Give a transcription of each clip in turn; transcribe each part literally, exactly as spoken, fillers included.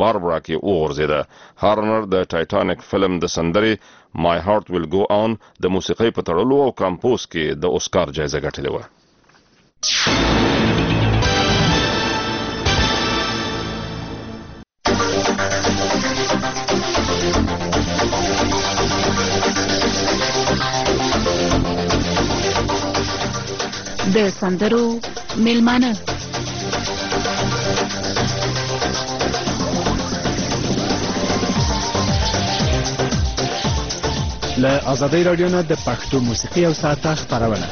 باربرا کې وغورځیده. هارنر د ټایټانیک فلم د سندرې My Heart Will Go On د موسیقۍ په تړلو او کمپوز کې د اوسکار جایزه ګټلې وه. د سندرو میلمانه له آزادۍ راډیو نه د پښتو موسیقي او ساعته خپرونه.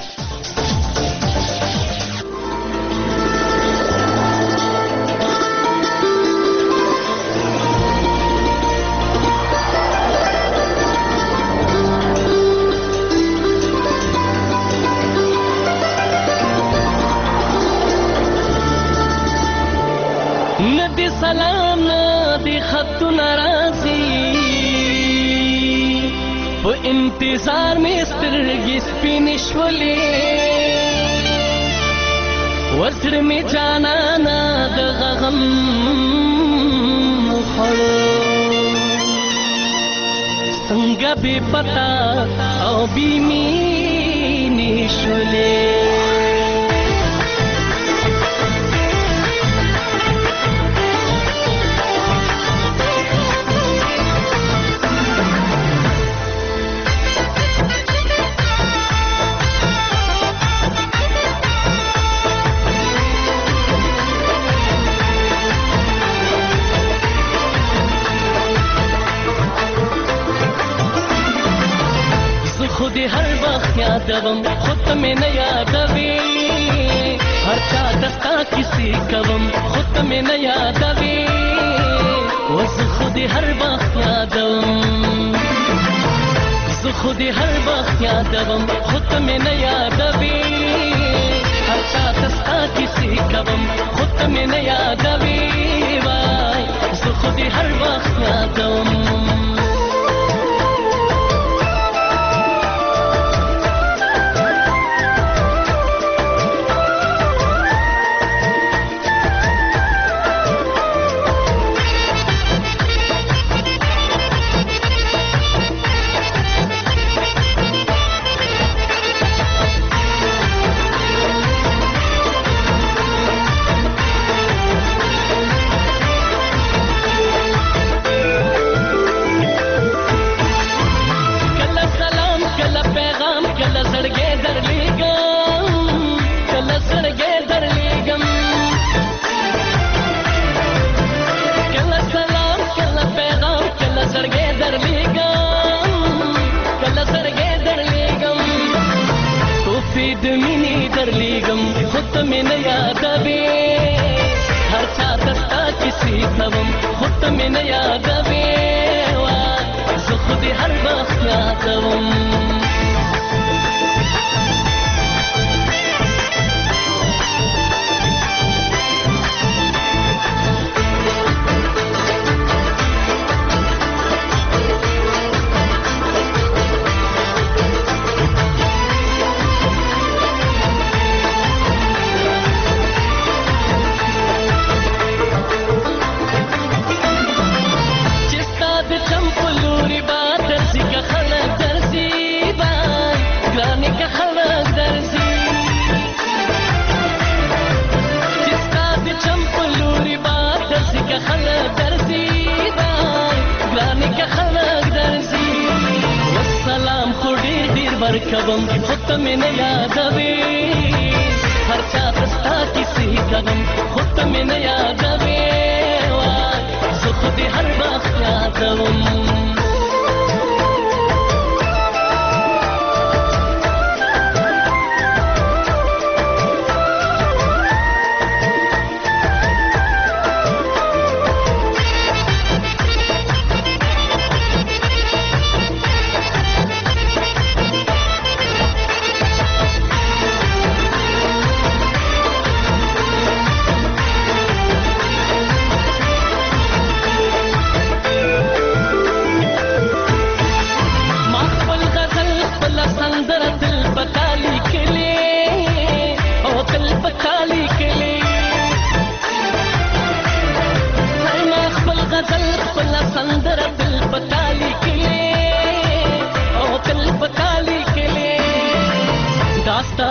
ندی سلام ندی خطونه راځي په انتظار مې سترګې سپینې شولې ورزړه مې جانانه د غم وخوړو څنګه بې پتا او بې مینې شولې خود هر وخت یادوم خود ته مې نه یادوي هر چا دستا کیسې کوم خود ته مې نه یادوي اوس خود هر وخت یادوم زه خود هر وخت یادوم خود ته مې نه یادوي هر چا دستا کیسې کوم خود ته مې نه یادوي وای زه خود هر وخت یادوم کوم خود ته مې نه یادوي هر چا دستا کیسې کوم خود ته مې نه یادوي زه خو دې هر وخت یادوم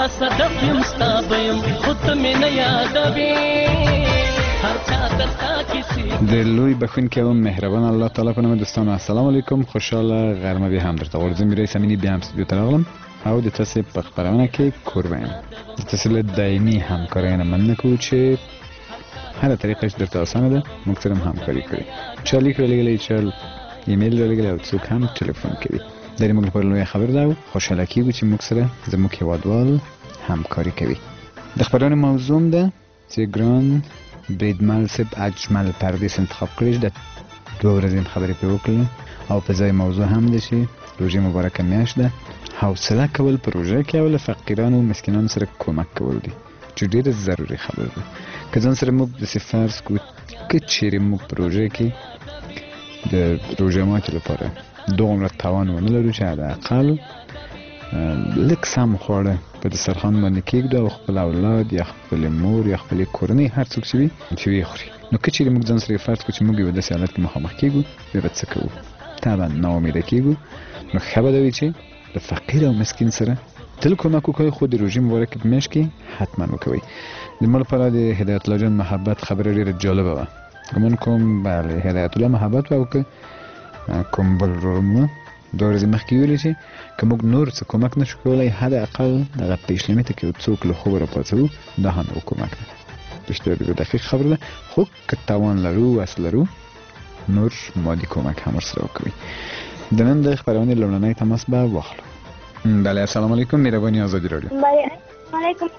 صدق یم ستا به یم خو ته مې نه یادوې هر چا درته کیسې د لوی بخښونکي او مهربان الله تعالی په نامه دوستانو السلام علیکم خوشحاله غرمه بیا هم درته غواړم زه میرایس امینی بیا هم استودیو ته راغلم او د تاسې په خپرونه کې کوربه یم د تاسې له دایمي همکاریو نه مننه کوو چې هره طریقه چې درته اسانه ده موږ سره هم همکاري کړې چا لیک رالیږلی چا ایمیل رالیږلی او څوک هم ټلیفون کوي دا د موږ لپاره لویه خبر ده او خوشحاله کېږو چې موږ سره زموږ هېوادوال همکاري کوي د خپرونې موضوع ده چې ګران بریدمل صاحب اجمل پردیس انتخاب کړی د دوه ورځې خبرې پرې وکړلې او په ځای موضوع هم ده چې روژې مبارکه میاشت ده حوصله کول په روژه کې او له فقیرانو او مسکینانو سره کمک کول دي چې ډېره ضروري خبره ده که ځان سره موږ داسې فرض کړو که چیرې موږ په روژه کې د روژه ماتي لپاره دومره توان ونه لرو چې حداقل لږ سم خواړه په دسترخوان باندې کېږدو او خپل اولاد یا خپلې مور یا خپلې کورنۍ هر څوک چې وي چې ویې خوري نو که چیرې موږ ځان سره فرض کړو چې موږ یو داسې حالت کې مخامخ کېږو بیا به څه کوو طبعا ناامیده کېږو نو ښه به ده وي چې د فقیر او مسکین سره تل کومک وکړئ خو د روژې مبارکې په میاشت کې حتما وکوئ زما لپاره د هدایت الله جان محبت خبره ډېره جالبه وه ګمان کوم بله هدایت الله محبت به او که کوم بل ورور مو دوه ورځې مخکې ویلي چې که موږ نور څه کومک نشو کولی حداقل دغه پیشلمي ته که څوک له خوبه راپاڅوو دا هم یو کومک ده بشتر ډېره دقیق خبره ده خو که توان لرو وس لرو نور مادي کومک هم ورسره وکوئ د نن د خپرونې لومړنی تماس به واخلو بله السلام علیکم مهرباني ازادي راډیو علیکم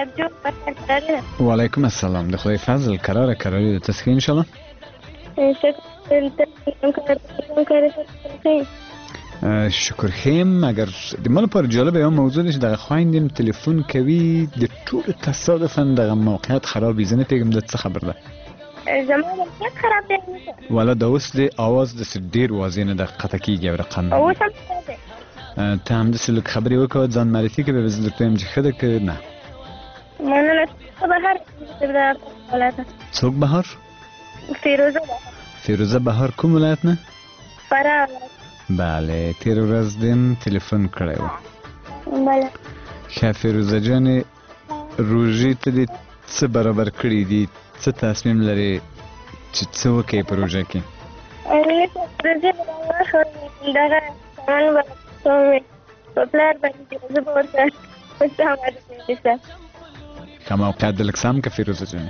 وعلیکم السلام د خدای فضل قراره قراری د تسخیر انشاءالله شکر خیم اگر د مال پر جالب یو موضوع چې دغه خويندم تلیفون کوي د ټول تصادفا دغه موقعیت خراب ایزنه پیغام د څه خبر ده زموږ موقعیت خراب دی ولا د اوس د اواز د ډیر وازینه د قطع کیږي رقم او څه ده ته هم د سلوک خبري وکړه ځان معرفي کوي به زړه هم چې خده ک نه مننه بهر د ولاته څوک بهر فیروزه فیروزه بهر کوم ولایت نه فراه بله تیر ورځ دیم تلیفون کړی و بله ښه فیروزه جانې روژې ته دې څه برابر کړي دي څه تصمیم لرې چې څه وکړې په روژه کې روژې دغه سامان به کوم په پلار باندې زه به ورته سامان ډېسه ښه موقعیت د لږ سم که فیروزه جانې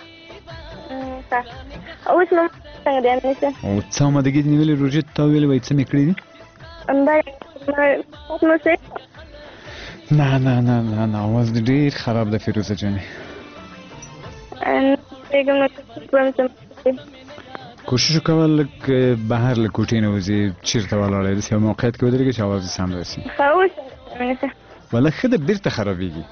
اوس نو څنګه دی انیسه او څه آمادګي دې نیولې روژې ته تا وویلې وایي څه مې کړي دي نه نه نه نه نه اواز دې ډېر خراب ده فیروزه جانې کوشش وکړه لږ بهر له کوټې نه وځې چېرته ولاړې داسې یو موقعیت کې ودرېږې چې اواز دې سم راسي ولا ښه ده بېرته خرابېږي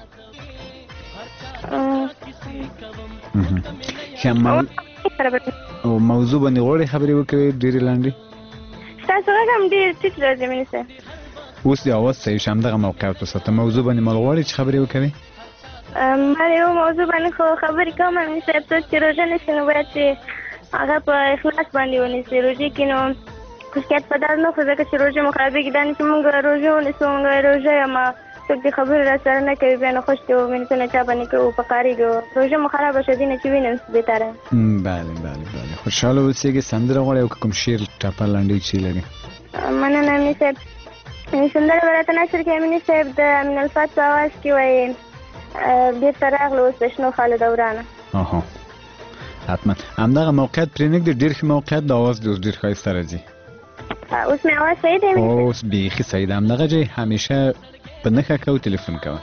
او موضوع باندې غواړې خبرې وکړې ډېرې لنډې ستاسو غږ هم ډېر ټیټ راځي مینې صاحب اوس د اواز صحیح شه همدغه موقعیت وساته موضوع باندې مال غواړې چې خبرې وکړې ما یو موضوع باندې خو خبرې کوم مینې صاحب څوک چې روژه نیسي نو باید چې هغه په اخلاص باندې ونیسي روژې کې نو خشکیت په دار نه خو ځکه چې روژه مو خرابېږي دا نه چې مونږ روژه ونیسو مونږ روژه یم څوک دې خبرې را سره نه کوي بیا نو خوش کوو منتونه چا باندې کوو په قاریږو روژه مو خرابه شه دینه چې وینم بهتره بله بله بله خوشحاله اوسېږي سندره غواړې او که کوم شعر ټپه لنډۍ چې لري مننه امیني صاحب سندره به راته نشر کړي امیني صاحب د امین الفات په اواز کې وایي بېرته راغله اوس د شنو خالو دورانه اها حتما همدغه موقعیت پرې نږدې ډېر ښه موقعیت د اواز دې اوس ډېر ښایسته راځي اوس مې اواز صحیح دی اوس بیخي صحیح ده همدغه ځای همیشه په نښه کوه تلیفون کوه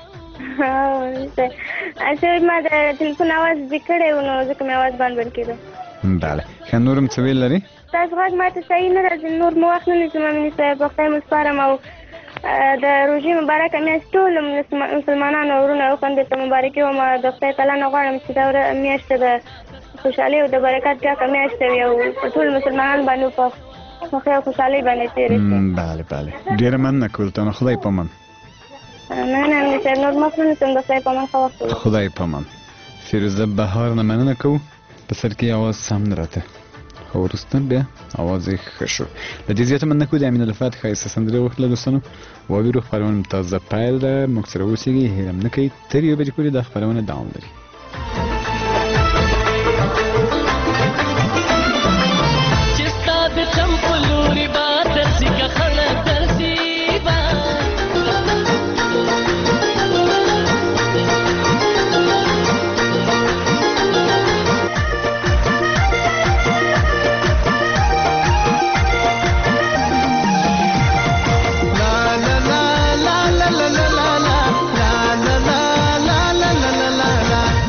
صاحب ما د تلیفون اواز دې کړی و نو ځکه مې اواز بند بند کېدو بله ښه نور هم څه ویل لري تاسو غږ ما ته صحیح نه راځي نور مو وخت نه نیسم امیني صاحب په خدای مو سپارم او د روژې مبارکه میاشت ټولو مسلمانانو وروڼو او خویندو ته مبارکي وایم د خدای تعالی نه غواړم چې دا میاشت د خوشحالۍ او د برکت ډکه میاشت وي او په ټولو مسلمانانو باندې په خوښۍ او خوشحالۍ باندې تېره شي بله بله ډېره مننه کولتانه خدای پامان نه نه امیني صاحب نور وخت نه نیسم د خدای پامان ښه وخت خدای پامان فیروزه بهار نه مننه کوو په سر کې اواز سم نه راته او وروسته بیا اواز یې ښه شو. له دې زیاته مننه کوو د امین الفات ښایسته سندرې وکړله دوستانو. واورو خپرونه تازه پیل ده، موږ سره اوسېږئ، هېر هم نه کوئ، تر یوې بجې پورې دا خپرونه دوام لري. La la la la la la la la la la la la la la la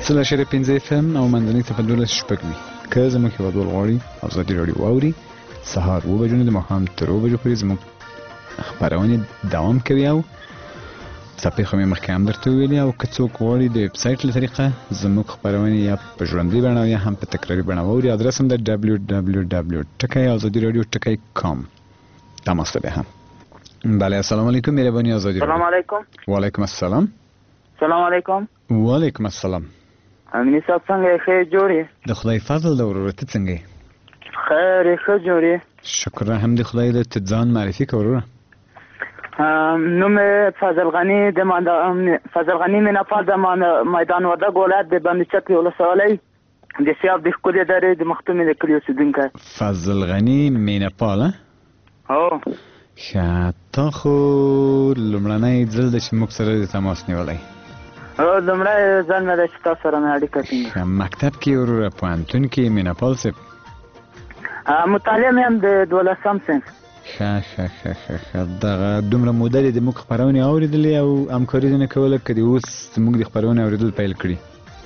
سل شری پنځه اف ام او منځنۍ صفر دولس شپږ وي. که زموږ هېوادوال غواړي ازادي راډیو واوري، سهار اوه بجو نه د ماښام تر اوه بجو پورې زموږ خپرونې دوام کوي او څپې خو مې مخکې هم درته وویلې. او که څوک غواړي د ویب سایټ له طریقه زموږ خپرونې یا په ژوندۍ بڼه یا هم په تکراري بڼه واوري، ادرس هم د ډبلیو ډبلیو ډبلیو ټکی ازادي راډیو ټکی کام. تماس ته بیا هم. بله السلام علیکم، مهرباني ازادي راډیو. سلام علیکم. وعلیکم السلام. سلام علیکم. وعلیکم السلام. امینی صاحب څنګه یې؟ ښه جوړ یې؟ د خدای فضل ده وروره، ته څنګه یې؟ خیر یې، ښه جوړ یې؟ شکر الحمد خدای ده. ته ځان معرفي که وروره. نوم یې فضل غني د فضل غني میناپال د میدان وردګ ولایت د بندچک ولسوالۍ د سیاب د ښکلې درې د مختومې د کلي اوسېدونکی. فضل غني میناپال؟ هو. ښه، تا خو لومړنی ځل ده چې موږ سره د تماس نیولی؟ هو، لومړی ځل مې ده چې تا سره مې اړیکه ټینګه. مکتب کې وروره پوهنتون کې میناپال صاحب؟ مطالعه مې هم د دولسم صنف. ښه ښه ښه ښه ښه. دغه دومره موده دې د موږ خپرونې اورېدلې او همکاري دې نه کوله که دې اوس زموږ د خپرونې اورېدل پیل کړي؟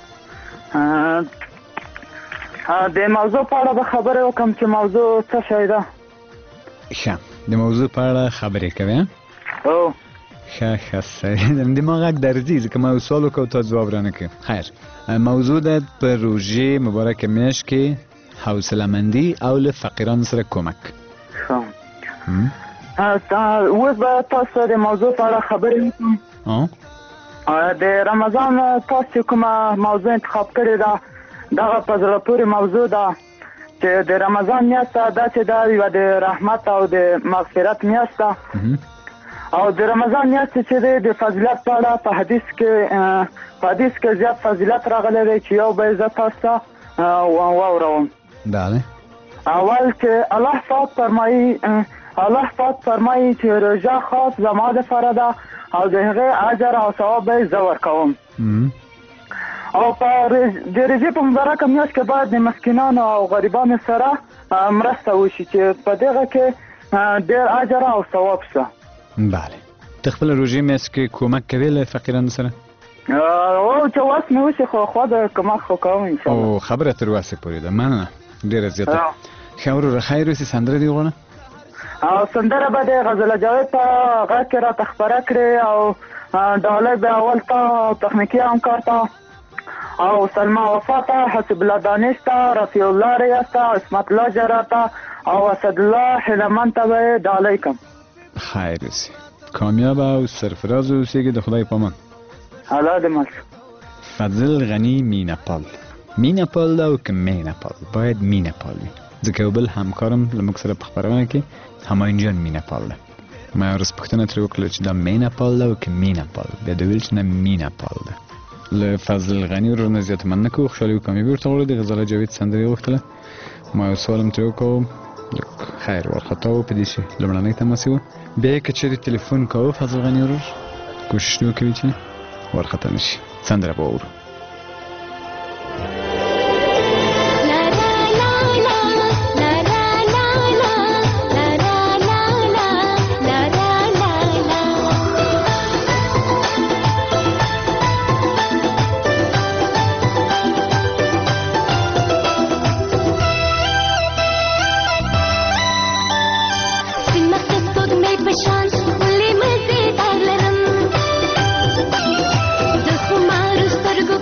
د موضوع په اړه به خبرې وکړم چې موضوع څه شی ده. ښه، د موضوع په اړه خبرې کوې؟ هو. ښه ښه صحیح ده. د ما غږ درځي ځکه ما یو سوال وکړ او تا ځواب رانه کړ. خیر، موضوع ده په روژې مبارکه میاشت کې حوصله‌مندي او له فقیرانو سره کمک. ښه، اوس به تاسو د موضوع په اړه خبرې وکړم. د رمضان تاسو کومه موضوع انتخاب کړې ده، دغه په زړه پورې موضوع ده چې د رمضان میاشت داسې ده یوه د رحمت او د مغفرت میاشت ده، او د رمضان میاشت چې دی د فضیلت په اړه په حدیث کې په حدیث کې زیات فضیلت راغلی دی چې یو به یې زه تاسو ته واوروم. بله. اول چې الله پاک فرمایي الله پاک فرمایي چې روژه خاص زما دپاره ده او د هغې اجر او ثواب به یې زه ورکوم. او په د روژې په مبارکه میاشت کې باید د مسکینانو او غریبانو سره مرسته وشي چې په دغه کې ډېر اجر او ثواب شته. بله. ته خپله روژې میاشت کې کمک کوې له فقیرانو سره؟ او چې وس مې وشي خو خوا د کمک خو کوم انشاءالله. او خبره تر وسې پورې ده. مننه ډېره زیاته. ښه وروره خیر اوسې، سندره دې غواړه؟ او سندره به د غزل جاوید په غږ کې راته خپره کړې او ډالۍ به اول ته او تخنیکي همکار ته او سلما وفا ته، حسب الله دانش ته، رفیع الله ریاض ته، عصمت الله جرا ته او اسد الله هلمند ته به یې ډالۍ کړم. خیر اوسې، کامیاب او سرفراز اوسېږي. د خدای پامان. الله دې مل. فضل غني میناپال. میناپال ده او که میناپال؟ باید میناپال وي ځکه یو بل همکارم له موږ سره په خپرونه کې همایون جان میناپال ده. ما یو ورځ پوښتنه ترې وکړله چې دا میناپال ده او که میناپال؟ بیا د ویل چې نه میناپال ده. له فضل غني ورور نه زیاته مننه کوو. خوشحالي وو کامیابي ورته غواړو. د غزاله جاوید سندره یې غوښتله. ما یو سوال هم ترې وکړو، خیر وارخطا و په دې چې لومړنی تماس یې و. بیا یې که چېرې تلیفون کوو فضل غني ورور کوشش دې وکوي چې وارخطا نه شي. سندره به واورو. سترګو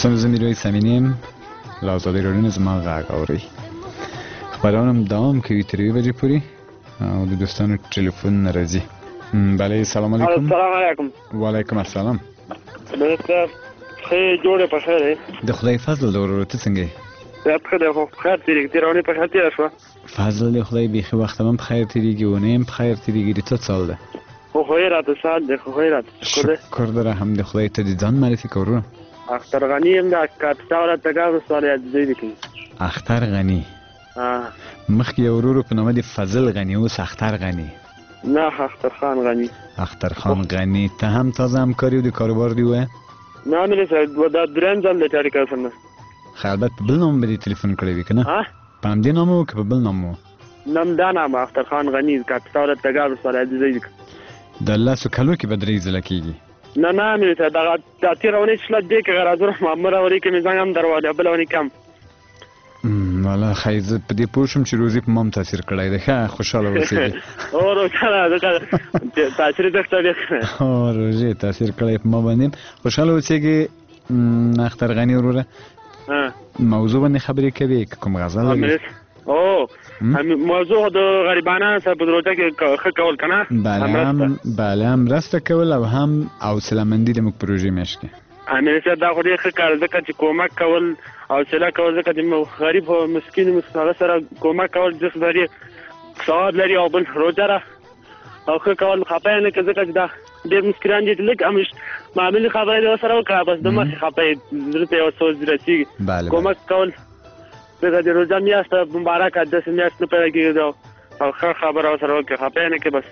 دوستان زمین روی سمینیم لازاده رورین زمان غاق آوری خبرانم دوام که ویتری بجی پوری و دوستان تلفن نرازی. بله سلام علیکم. سلام علیکم. و علیکم السلام. بله خیلی جوره پخیره. ده خدای فضل دور رو تسنگی. ده خدای خوب خیر تیری تیرانی پخیر تیر شو. فضل ده خدای بیخی وقت من بخیر تیریگی و نیم بخیر تیریگی دی تو سال ده. خیرات سال ده خیرات. شکر داره هم ده خدای تدیدان معرفی کرو. اختر غنی هم ده کاتساورا تگاه سوالیات زیادی کنی. اختر غنی. آه. مخی اورورو په نامه دی فضل غنی و اختر غنی. نه اختر خان غنی. اختر خان غنی ته هم تازه همکاری و دی کاروبار دی و؟ نه ملی سر دا درن ځل د چاري کار سره. خالبت په بل نوم به تلیفون کړی وی کنه؟ ها؟ په دې نوم او په بل نوم؟ نام دا نام اختر خان غنی کاتساورا تگاه سوالیات زیادی. د الله سو کلو کې بدرې زل کېږي. نه نه مې ته دا د تیرونې شل دې کې غراځره مامور اوري کې مې ځان درواله بلونی کم. والا خیز په دې پوښم چې روزي په مام تاثیر کړی دی. ښه خوشاله اوسئ. او روزه دا تاثیر دې څه او روزي تاثیر کړی په ما باندې خوشاله اوسئ. اختر غنی وروره ها موضوع باندې خبرې کوي کوم غزل او موضوع د غریبانو سره په دروته کې ښه کول کنه. بله هم بله هم راسته کول او هم حوصله مندي د موږ پروژې میاشت کې امیر صاحب دا خو ډېر ښه کار ځکه چې کومک کول او حوصله کول ځکه چې غریب او مسکین مسکینه سره کومک کول ځکه لري ثواب لري او بل روزه را او ښه کول خپه نه کې ځکه چې دا ډېر مسکران دي لږ امش معمولی خبره دې سره وکړه بس د مخې خپه درته یو سوچ رسېږي کومک کول ځکه د روزه میاشت مبارکه داسې میاشت نه پیدا کېږي او ښه خبره سره وکړه خپه نه کې بس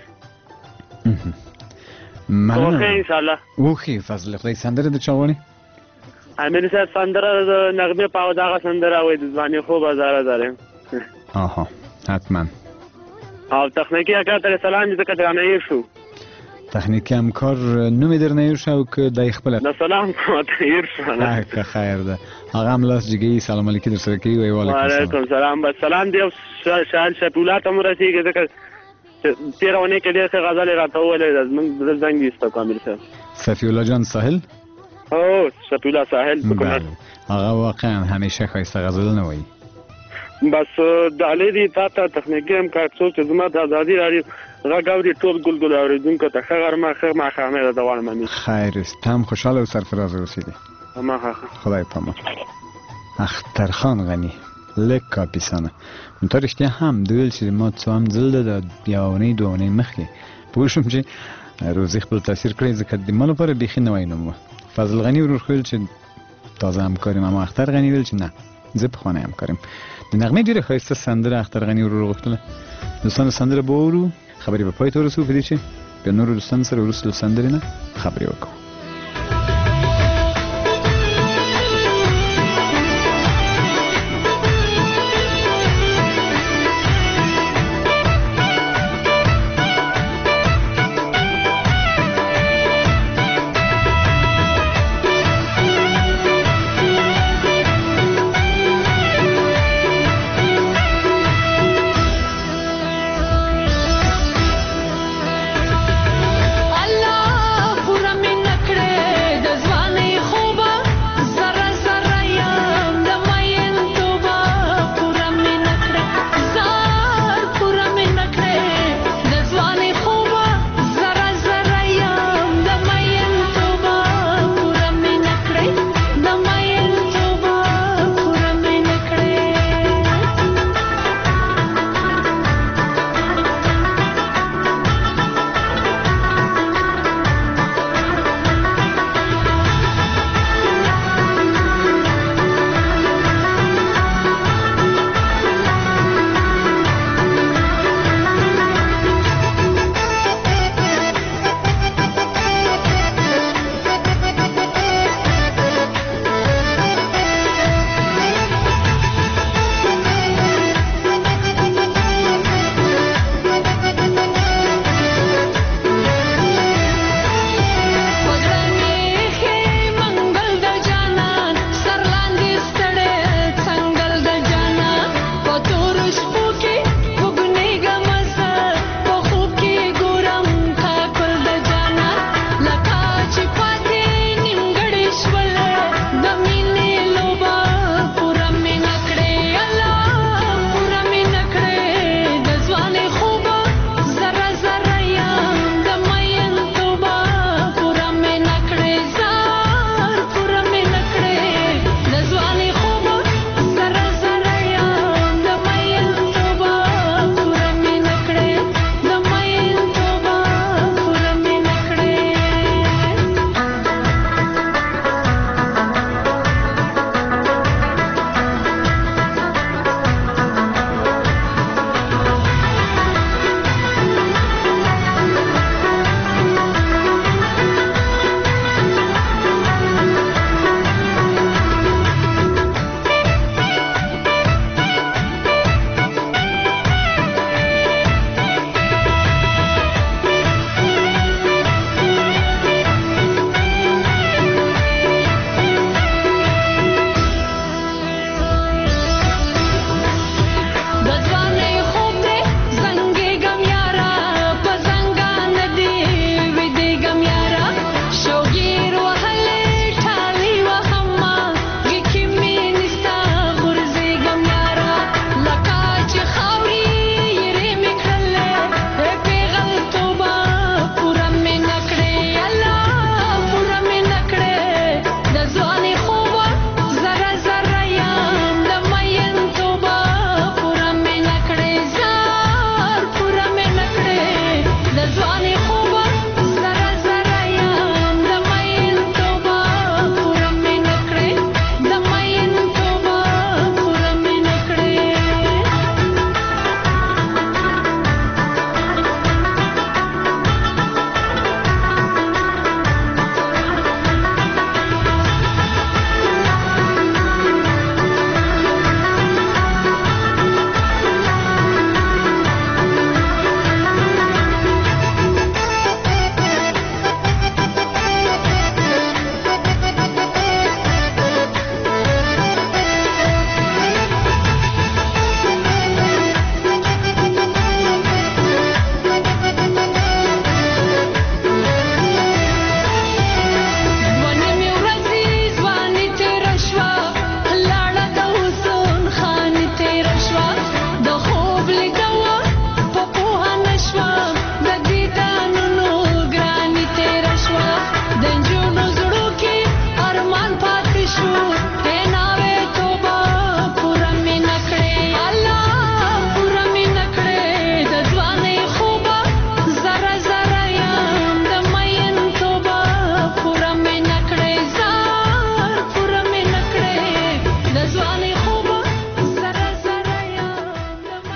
مننه. ان شاء الله. وخی فضل خدای سندره د چاونی امیر صاحب سندره د نغمه پاو دغه سندره وای د ځواني خو بازار زاره. آها حتما. او تخنیکی اکا ته سلام دې کته نه شو. تخنیکی همکار نومې در نه شو که دای خپل. د سلام کوته ير شو. ښه خیر ده. هغه هم لاس جګی سلام علیکم در سره کوي وای وعلیکم سلام بس سلام دی شال شپولات هم رسیږي ځکه تیرونه کې ډېر ښه غزل راته وویلې موږ زنګ ایسته کامل صاحب. صفی الله جان ساحل. او صفی الله ساحل بله هغه واقعا همیشه ښایسته غزل نه وایي. بس د علي دي تا ته تخنیکي هم کار څو چې زما د ازادي راډیو غږ اوري ټول ګلګل اورېدونکو ته ښه غرمه ښه ماښام یې دوام امین. خیر است تام خوشحاله او سرفراز اوسئ. ما خدای پامان. اختر خان غنی لک کاپیسانه نو رښتیا هم دویل چې ما څو هم ځل د یاونې دوونې مخکې پوه شوم چې روزي خپل تاثیر کړی ځکه د ما لپاره بیخي نوی نوم و. فضل غنی ورور خو چې تازه همکاریم اما اختر غنی ویل چې نه زه پخوانی همکاریم. د نغمې ډېره ښایسته سندره اختر غنی ورور غوښتله. دوستانو سندره به واورو خبرې به پای ته ورسوو په دې چې بیا نورو دوستانو سره وروسته له سندرې نه خبرې وکړو. Allah pura minnat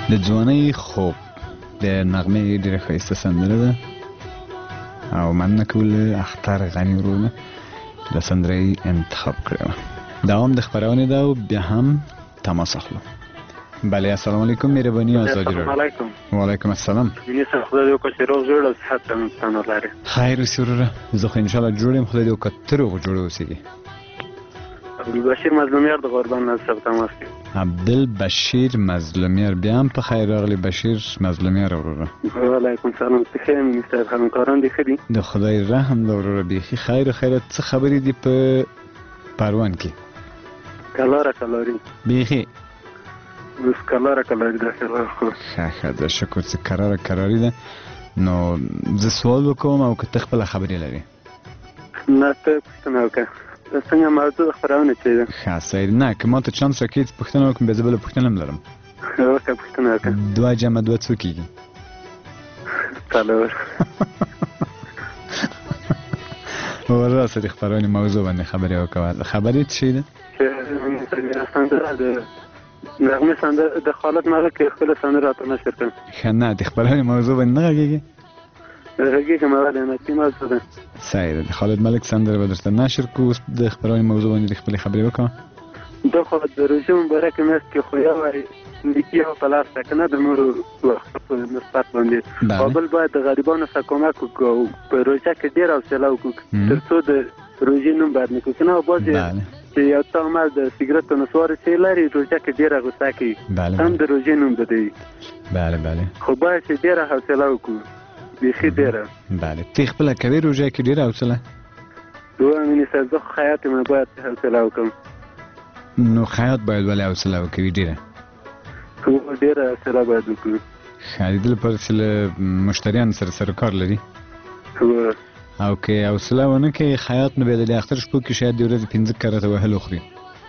د ځوانۍ خوب د نغمې ډېره ښایسته سندره ده او مننه کوو له اختر غني ورور نه چې دا سندره یې انتخاب کړې وه. دوام د خپرونې ده او بیا هم تماس اخلو. بله السلام علیکم مهرباني آزادي راډیو. السلام علیکم. وعلیکم السلام. مینې سره خدای دې وکړي چې روغ جوړ او صحت ته انسان ولري. خیر اوسې وروره، زه خو انشاءالله جوړ یم، خدای دې وکړه ته روغ جوړ اوسېږې. عبدالبشیر مظلومیار د غوربند نه سره تماس کوي. عبدالبشیر مظلومیار، بیا هم په خیر راغلی بشیر مظلومیار وروره. وعلیکم السلام. څه ښه یم مینې صاحب، همکاران دې ښه دي؟ د خدای رحم ده وروره، بیخي خیر خیرت. څه خبرې دي په پروان کې؟ کلاره کلاري بیخي اوس کلاره کلاري داسې راغله. ښه ښه ده، شکر چې کراره کراري ده. نو زه سوال وکوم او که ته خپله خبرې لرې؟ نه ته پوښتنه وکړه څنګه موضوع د خپرونې څه ده؟ ښه صحیح. نه که ما ته چانس راکړې چې پوښتنه وکړم بیا زه بله پوښتنه هم لرم. وکړه پوښتنه وکړه. دوه جمع دوه څو کېږي؟ څلور. وراسه د خپرونې موضوع باندې خبرې وکړه. خبرې څه شی ده؟ سندره د نغمې سندره د خالد ملک خپله سندره راته نشر کړه. ښه نه د خپرونې موضوع باندې نه غږېږې؟ غږېږم ولې نه چې موضوع ده. صحیح ده، د خالد ملک سندره به درته نشر کړو. اوس د خپرونې موضوع باندې د خپلې خبرې وکړه. دا خو د روژې مبارکې میاشت کې خو یو نیکي او په لاس ده که نه د نورو وختو نسبت باندې. او بل باید د غریبانو سره کومک وکړو او په روژه کې ډېره حوصله وکړو تر څو د روژې نوم بد نه کړو. که نه بعضې چې یو څه عمل د سګرټو نسوارو چې لري روژه کې ډېره غوسه کوي، هم د روژې نوم بدوي. بله بله. خو باید چې ډېره حوصله وکړو، بیخي ډېره. بله. ته خپله کوې روژه کې ډېره حوصله؟ دوه مینې صاحب زه خو خیاط یم، باید حوصله وکړم. نو خیاط باید ولې حوصله وکړي ډېره؟ هو ډېره حوصله باید وکړو. ښه د دې لپاره چې له مشتریانو سره سره کار لري. هو او که حوصله ونه کړي خیاط نو بیا د اختر شپو کې شاید د ورځې پنځه کرته وهل وخوري.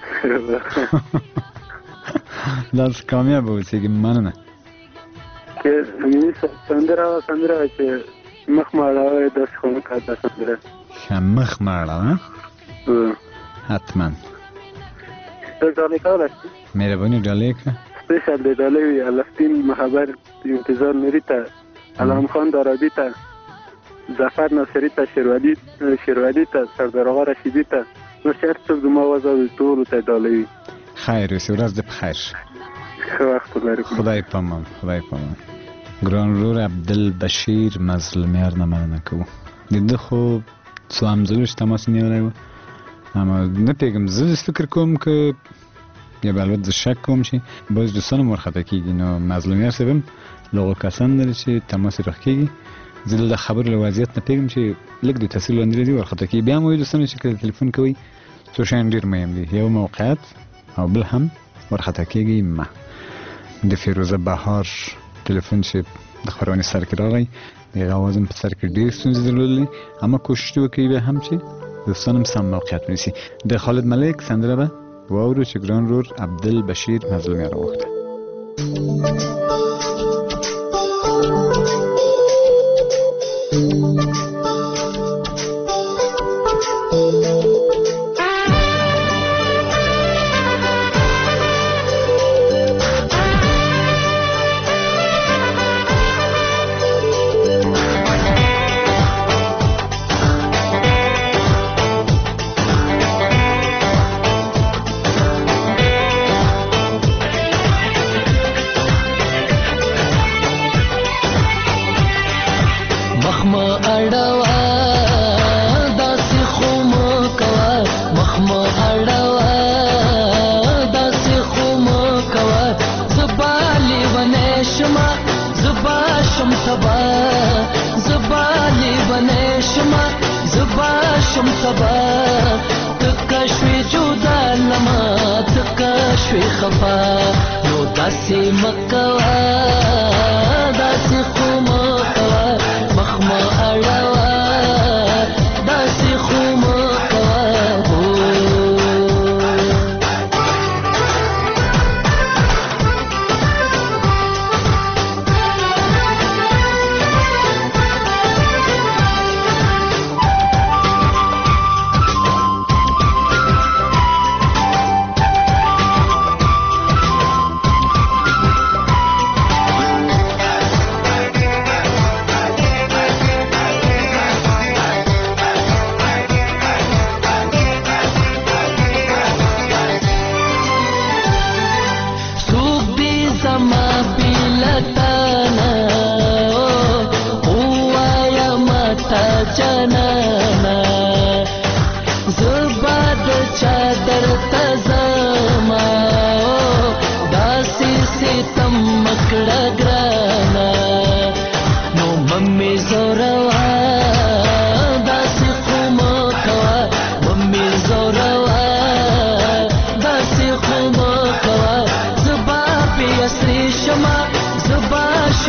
داسې کامیابه اوسېږي. مننه. که مینې صاحب سندره وه سندره وه چې مخ مه اړوئ داسې خو مه کوه دا سندره. ښه مخ مه اړوه. حتما. ته ډالۍ کولی شې؟ مهرباني ډالۍ کړه. سپیشل د ډالۍ وي الفدین محبر انتظار نوري ته، علام خان دارابي ته، ظفر ناصري ته، شیروالي شیروالي ته، سردار آقا رشیدي ته، نور چې هر څوک زما وضع وي ټولو ته ډالۍ وي. خیر اوسې، ورځ دې په خیر. ښه وخت ولرې. خدای پامان خدای پامان. ګران ورور عبدالبشیر مظلومیار نه مننه کوو. د ده خو څو همزولو چې تماس نیولی و، اما نه پوهېږم زه فکر کوم که یا به البته زه شک کوم چې بعضې دوستان هم ورخطا کېږي. نو مظلومیار صاحب هم له هغو کسان لري چې تماس یې راښکېږي. زه د خبرو له وضعیت نه پوهېږم چې لږ د تاثیر لاندې لري ورخطا کېږي. بیا هم وایي دوستانو چې کله تلیفون کوئ څو شیان ډېر مهم دي، یو موقعیت او بل هم ورخطا کېږي مه. د فیروزه بهار تلیفون چې د خپرونې سر کې راغی د هغه اواز هم په سر کې ډېرې ستونزې درلودلې، اما کوشش وکړئ بیا هم چې دوستان هم سم موقعیت ونیسي. د خالد ملک سندره به واورو چې ګران ورور عبدالبشیر مظلومیار وغوښته.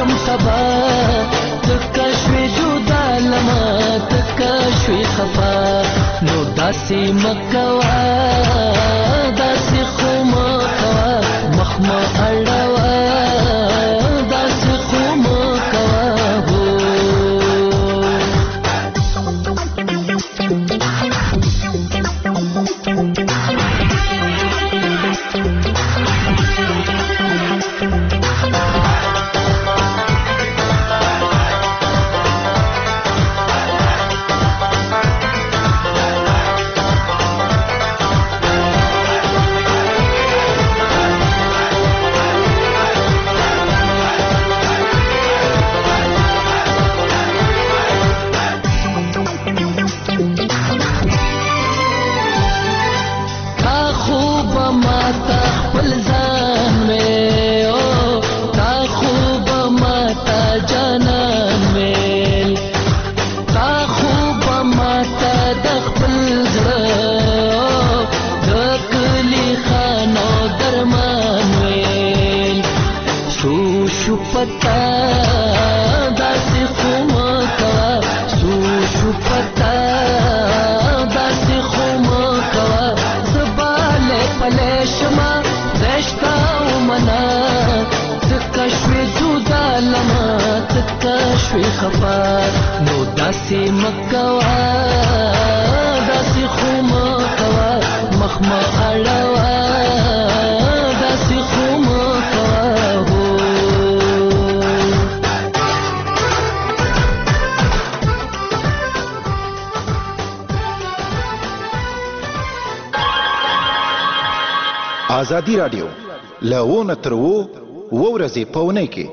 شم سبا تکا شوی جدا لما تکا شوی خفا نو داسی مکوا داسی خو مکوا مخما اڑوا داسی خو مکوا ہو پتا داسې خو مکوا سو شو پتا داسې خو مکوا زباله پلې شما زشتا ومنا تکا شوی جدا لما تکا شوی خفا نو داسې مکوا داسې خو مکوا مخما اړوا داسې خو مکوا هو آزادی رادیو لونه تر وو ورځې په اونۍ کې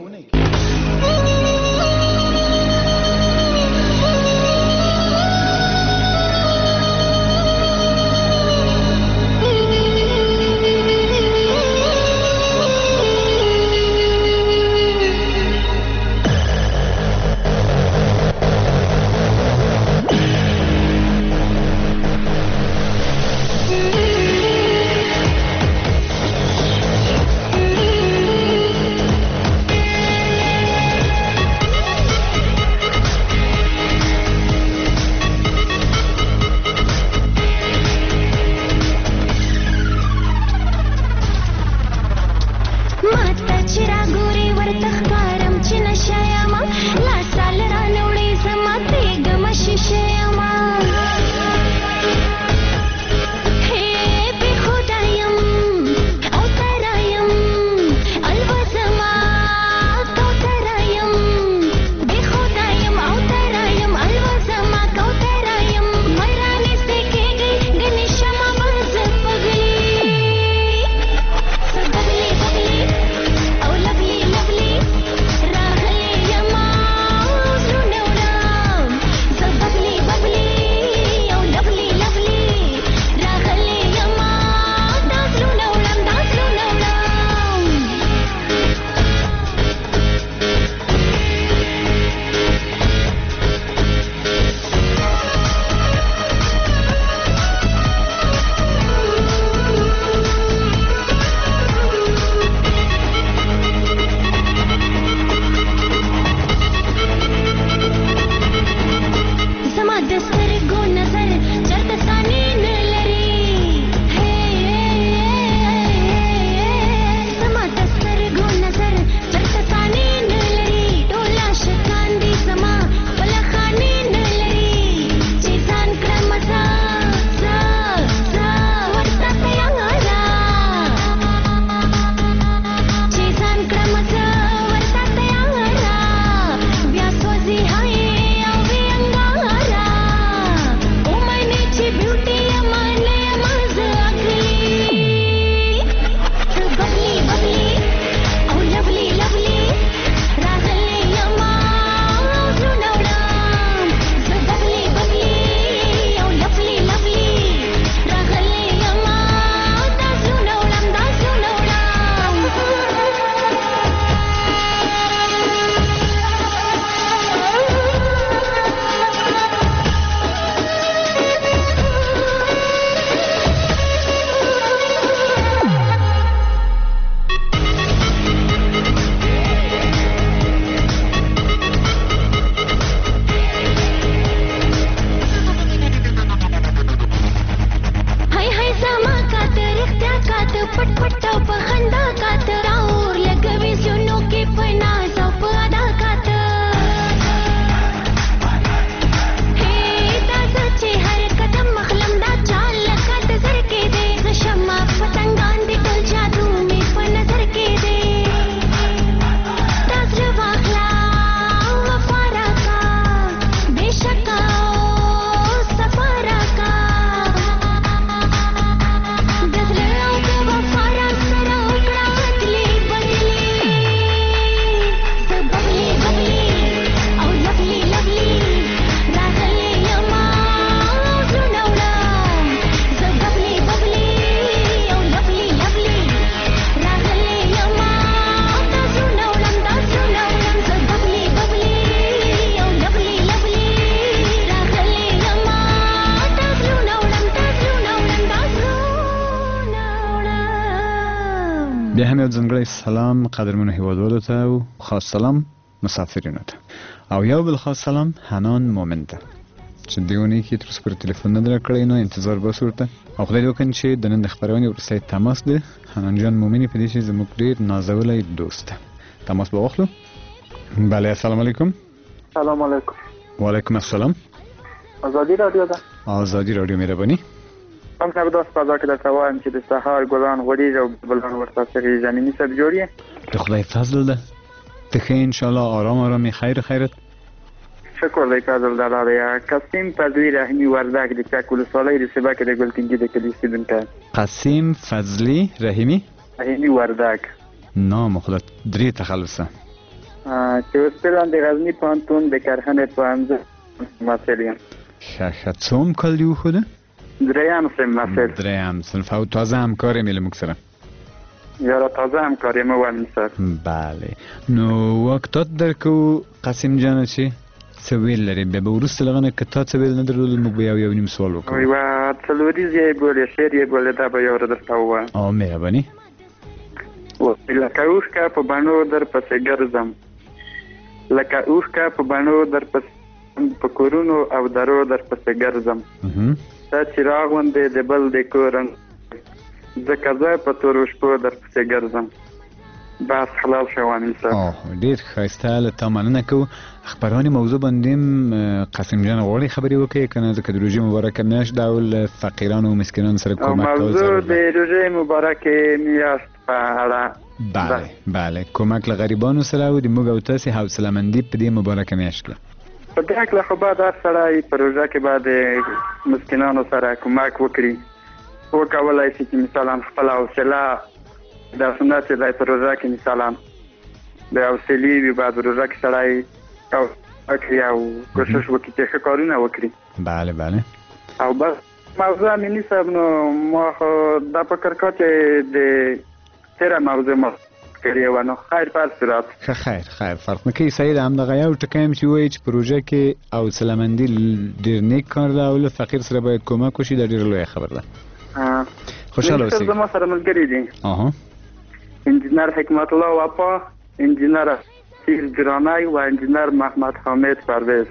بیا هم یو ځانګړی سلام قدرمنو هیوادوالو ته او خاص سلام مسافرینو ته او یو بل خاص سلام حنان مومن ته چې دیونه کې تر اوسه پورې تلیفون نه درکړی نو انتظار به ورته او خدای دې وکړي چې د نن د خبرونې وروستی تماس دی حنان جان مومني په دې چې زموږ ډېر نازولی دوست ده. تماس به واخلو. بله السلام علیکم. سلام علیکم. وعلیکم السلام. آزادی رادیو ده. آزادی رادیو مهرباني. هم صاحب داس فضا کې درته وایم چې د سهار ګلان غوړېږي او بلبلان ورته څرېږي. زمیني صاحب جوړ یې؟ د خدای فضل ده. ته ښه انشاءالله آرام آرام خیر خیرت. شکر دی فضل د الله دی. قسیم فضلي رحیمي وردګ د چک ولسوالۍ د سبا کې د ګلتنګي د کلي اوسېدونکی. قسیم فضلي رحیمي رحیمي وردګ. نام خدای درې تخلصه. چې اوس فعلا د غزني پوهنتون د کرهنې پوهنځي محصل یم. ښه ښه څوم کال دې وښوده؟ دریم صنف محصل. دریم صنف او تازه همکار یې له موږ سره؟ یاره تازه همکار یم وایم سر. بله نو وقتات درکو قسیم جانه چې څه ویل لري بیا به وروسته له هغه نه که تا څه ویل نه درلودل موږ به یو یو نیم سوال وکړو. یوه څلوریز یې بولې شعر یې بولې دا به یو ورځ درته ووایم. او مهرباني. لکه اوښکه په بڼو در پسې ګرځم لکه اوښکه په بڼو در پسې په کورونو او درو در پسې ګرځم تا څراغ غوندې د بل د کور ځکه زه په تورو شپو در پسې ګرځم. بس خلاص شو امین صاحب. ډېر ښایسته له تا مننه کوو. خبرانې موضوع باندې هم قاسم جان غواړي خبرې وکړي که نه ځکه د روژې مبارکه میاشت دا ول فقیرانو او مسکینانو سره کومک کول موضوع د روژې مبارکې میاشت په اړه. بله بله کومک له غریبانو سره او د موږ او تاسې حوصله مندي په دې مبارکه میاشت کې. په دې هکله خو باید هر سړی په روژه کې باید د مسکینانو سره کومک وکړي. وکولی شي چې مثلا خپله حوصله دا سنت چې دی په روژه کې مثلا د حوصلې وي باید په روژه کې سړی وکړي او کوشش وکړي چې ښه کارونه وکړي. بله بله. او بس موضوع امیني صاحب نو ما خو دا فکر کړ چې د تیره موضوع ما کړې وه نو خیر په هر صورت. ښه خیر خیر فرق نه کوي سعید همدغه یو ټکی هم چې ووایي چې په روژه کې حوصله مندي ډېر نیک کار ده او له فقیر سره باید کومک وشي دا ډېره لویه خبره ده. خوشحاله اوسئ. زما سره ملګري دي اها انجینر حکمت الله وفا، انجینر سیر گرانی و انجینر محمد حامد پرویز.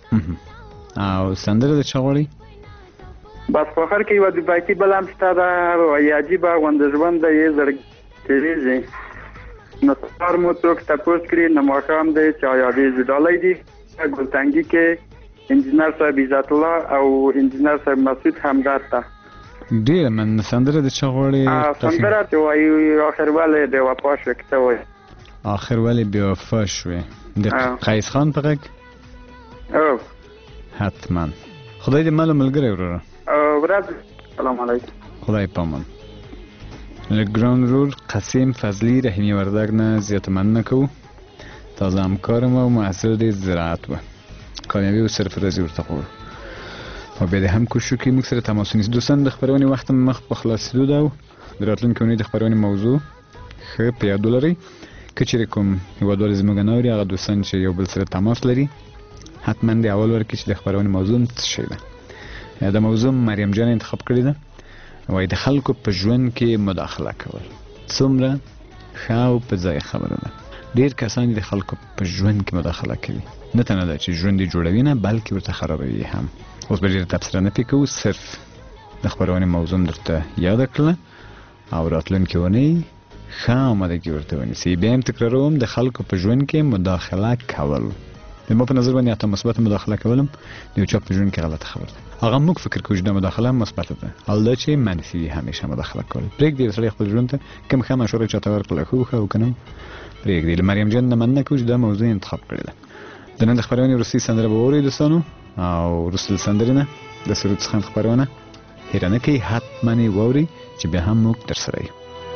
او سندره د چا غواړي؟ بس په آخر کې یوه د بیتي بله هم شته ده وایي عجیبه غوندې ژوند دی زړګي تېرېږي نو سهار مو څوک تپوس کړي نو ماښام دی چې آیا ورېځې ډالۍ دي. ګلتنګي کې انجینر صاحب عزت الله او انجینر صاحب مسعود همدرد ته. ډېره مننه. سندره د چا غواړي؟ سندره چې وایي آخر ولې بې وفا شوې که څه وایي؟ آخر ولې بې وفا شوې د قیس خان په غږ؟ او حتما. خدای دې مل ملګری وروره. ورځ سلام علیکم. خدای پامان. له ګران رور قسیم فضلي رحیمي وردګ نه زیاته مننه کوو. تازه همکارم او محصل د زراعت و کامیابي او سرفرازي ورته غواړو او بیا د هم کوشش وکړي موږ سره تماس ونیسي. دوستان د خپرونې وخت مخ په خلاصېدو ده او د راتلونکې اونۍ د خپرونې موضوع ښه په یاد ولرئ. که چېرې کوم هېوادوال زموږ نه اوري هغه دوستان چې یو بل سره تماس لري حتما د اول ورکړي چې د خپرونې موضوع څه شی ده. د موضوع مریم جان انتخاب کړې ده وایي د خلکو په ژوند کې مداخله کول څومره ښه او په ځای خبره ده. ډېر کسان د خلکو په ژوند کې مداخله کوي نه تنه ده چې ژوند یې جوړوي نه بلکې ورته خرابوي هم. اوس به ډېره تبصره نه پرې کوو صرف د خپرونې موضوع م درته یاده کړله او راتلونکې اونۍ ښه آمادګي ورته ونیسئ. بیا هم تکراروم د خلکو په ژوند کې مداخله کول زما په نظر باندې حتی مثبت مداخله کولم د یو چا په ژوند کې غلطه خبره ده. هغه موږ فکر کوو چې دا مداخله مثبته ده حال دا چې منفي وي همیشه مداخله کول. پرېږدي یو سړی خپل ژوند ته کوم ښه مشوره چاته ورکړله ښه وښه او که نه پرېږدي. له مریم جان نه مننه کوو چې دا موضوع انتخاب کړې ده. د نن د خپرونې وروستۍ سندره به واورئ دوستانو او وروسته له سندرې نه د سرود څخه خپرونه هېره نه کوئ حتما یې واورئ چې بیا هم موږ در سره یو.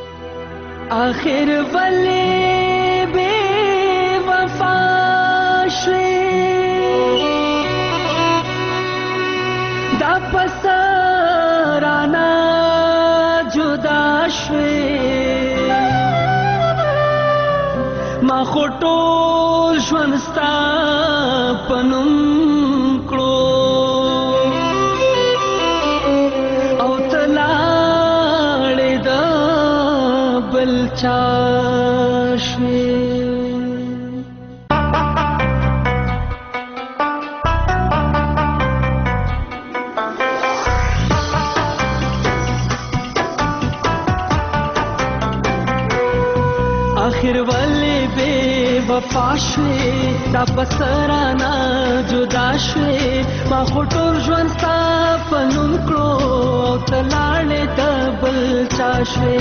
آخر ولې بې وفا شوې دا پسه رانه جدا شوې ما خو ټول ژوند ستا په نوم کړو او ته لاړې د بل بل چا شوې آخر ولې بے وفا شوې دا بسرانا جدا شوې ما خو ټول ژوند ستا په نوم کړو او ته لاړې د بل چا شوې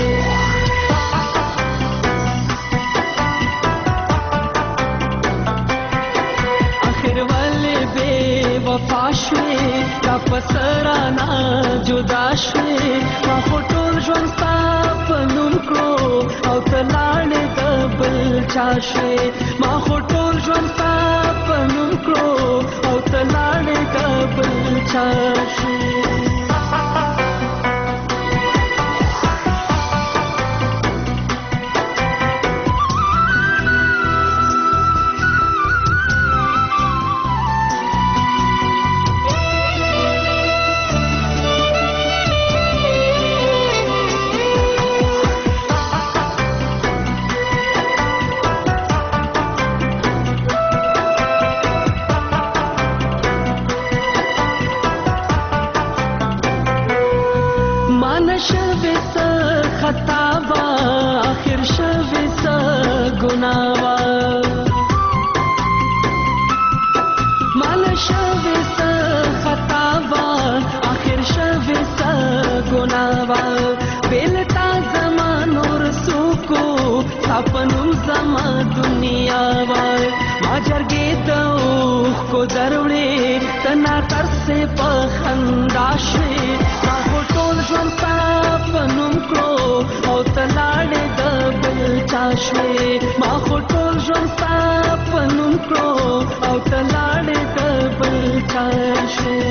آخر ولې بے وفا شوې دا بسرانا جدا شوې ما خو ټول ژوند ستا په نوم کړو او ته لاړې د بل چا شوې ما خو ټول ژوند ستا په نوم کړو او ته لاړې د بل چا شوې ما خو ټول ژوند ستا په نوم کړو او ته لاړې د بل چا شوې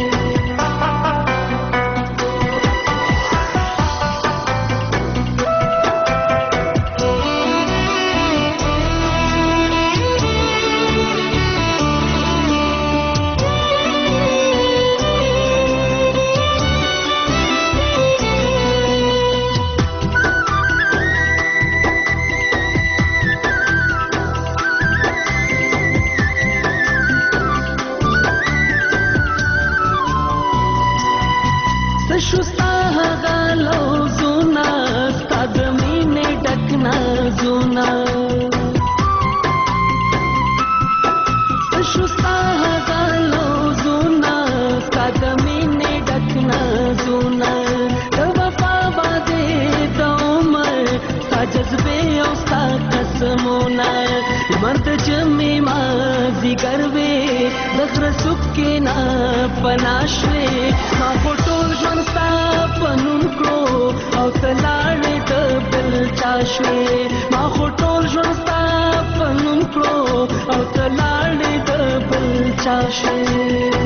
مرد جمع مازی گروی دخر سکے نا پناشوی ما خو ټول ژوند ستا په نوم کړو او ته لاړې د بل چا شوې ما خو ټول ژوند ستا په نوم کړو او ته لاړې د بل چا شوې